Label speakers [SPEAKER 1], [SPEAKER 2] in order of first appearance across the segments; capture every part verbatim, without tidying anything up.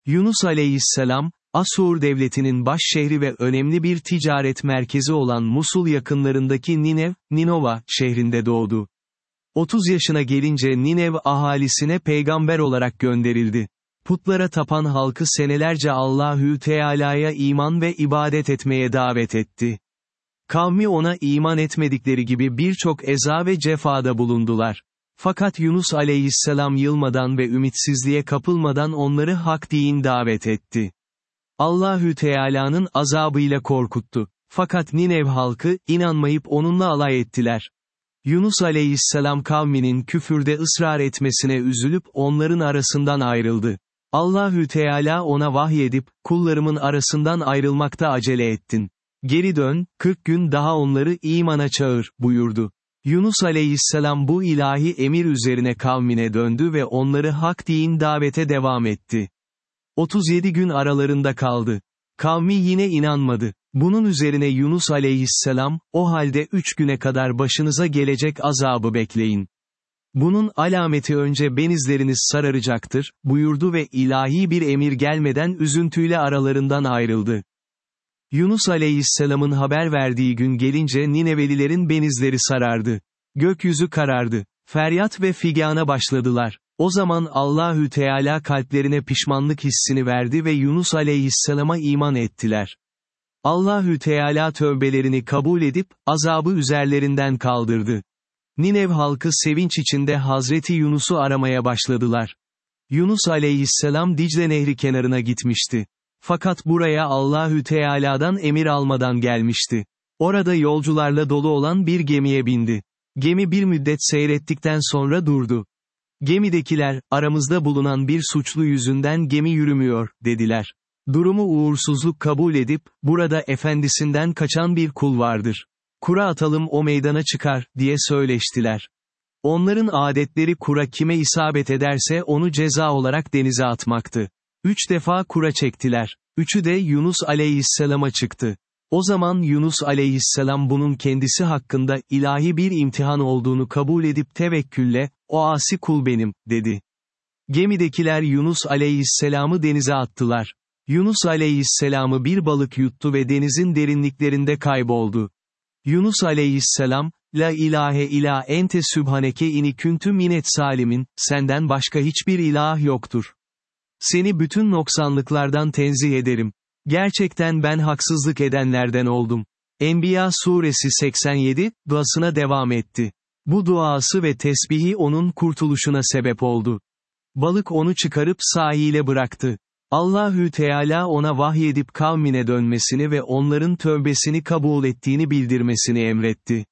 [SPEAKER 1] Yunus aleyhisselam, Asur devletinin baş şehri ve önemli bir ticaret merkezi olan Musul yakınlarındaki Ninev, Ninova şehrinde doğdu. otuz yaşına gelince Ninev ahalisine peygamber olarak gönderildi. Putlara tapan halkı senelerce Allahü Teala'ya iman ve ibadet etmeye davet etti. Kavmi ona iman etmedikleri gibi birçok eza ve cefada bulundular. Fakat Yunus aleyhisselam yılmadan ve ümitsizliğe kapılmadan onları hak din davet etti. Allahü Teala'nın azabıyla korkuttu. Fakat Ninev halkı, inanmayıp onunla alay ettiler. Yunus aleyhisselam kavminin küfürde ısrar etmesine üzülüp onların arasından ayrıldı. Allahü Teala ona vahyedip, kullarımın arasından ayrılmakta acele ettin. Geri dön, kırk gün daha onları imana çağır, buyurdu. Yunus aleyhisselam bu ilahi emir üzerine kavmine döndü ve onları hak din davete devam etti. otuz yedi gün aralarında kaldı. Kavmi yine inanmadı. Bunun üzerine Yunus aleyhisselam, o halde üç güne kadar başınıza gelecek azabı bekleyin. Bunun alameti önce benizleriniz sararacaktır, buyurdu ve ilahi bir emir gelmeden üzüntüyle aralarından ayrıldı. Yunus aleyhisselamın haber verdiği gün gelince Ninevelilerin benizleri sarardı. Gökyüzü karardı. Feryat ve figana başladılar. O zaman Allahü Teala kalplerine pişmanlık hissini verdi ve Yunus aleyhisselama iman ettiler. Allahü Teala tövbelerini kabul edip, azabı üzerlerinden kaldırdı. Ninev halkı sevinç içinde Hazreti Yunus'u aramaya başladılar. Yunus aleyhisselam Dicle Nehri kenarına gitmişti. Fakat buraya Allahü Teala'dan emir almadan gelmişti. Orada yolcularla dolu olan bir gemiye bindi. Gemi bir müddet seyrettikten sonra durdu. Gemidekiler, aramızda bulunan bir suçlu yüzünden gemi yürümüyor, dediler. Durumu uğursuzluk kabul edip, burada efendisinden kaçan bir kul vardır. Kura atalım o meydana çıkar, diye söyleştiler. Onların adetleri kura kime isabet ederse onu ceza olarak denize atmaktı. Üç defa kura çektiler. Üçü de Yunus aleyhisselama çıktı. O zaman Yunus aleyhisselam bunun kendisi hakkında ilahi bir imtihan olduğunu kabul edip tevekkülle, o asi kul benim, dedi. Gemidekiler Yunus aleyhisselamı denize attılar. Yunus aleyhisselamı bir balık yuttu ve denizin derinliklerinde kayboldu. Yunus aleyhisselam, La ilahe illa ente sübhaneke ini küntü minet salimin, senden başka hiçbir ilah yoktur. Seni bütün noksanlıklardan tenzih ederim. Gerçekten ben haksızlık edenlerden oldum. Enbiya suresi seksen yedi, duasına devam etti. Bu duası ve tesbihi onun kurtuluşuna sebep oldu. Balık onu çıkarıp sahile bıraktı. Allahü Teala ona vahyedip kavmine dönmesini ve onların tövbesini kabul ettiğini bildirmesini emretti.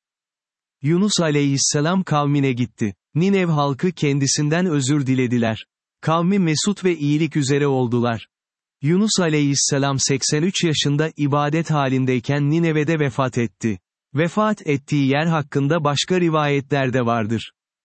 [SPEAKER 1] Yunus aleyhisselam kavmine gitti. Ninev halkı kendisinden özür dilediler. Kavmi mesut ve iyilik üzere oldular. Yunus aleyhisselam seksen üç yaşında ibadet halindeyken Nineve'de vefat etti. Vefat ettiği yer hakkında başka rivayetler de vardır.